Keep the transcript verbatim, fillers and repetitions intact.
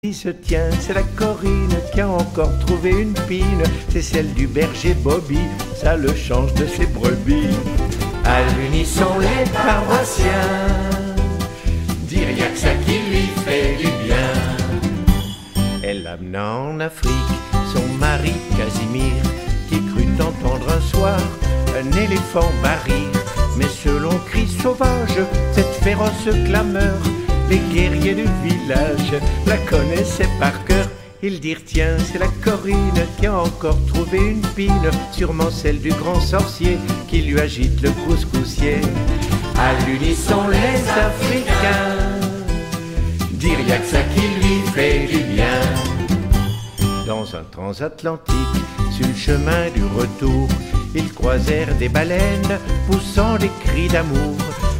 Qui se tient, c'est la Corinne qui a encore trouvé une pine. C'est celle du berger Bobby, ça le change de ses brebis. À l'unisson les paroissiens, dire y'a que ça qui lui fait du bien. Elle amena en Afrique son mari Casimir, qui crut entendre un soir un éléphant barrir. Mais selon cri sauvage, cette féroce clameur, les guerriers du village la connaissaient par cœur. Ils dirent tiens, c'est la Corinne qui a encore trouvé une pine, sûrement celle du grand sorcier qui lui agite le couscoussier. À l'unisson les Africains dirent y'a que ça qui lui fait du bien. Dans un transatlantique, sur le chemin du retour, ils croisèrent des baleines poussant des cris d'amour.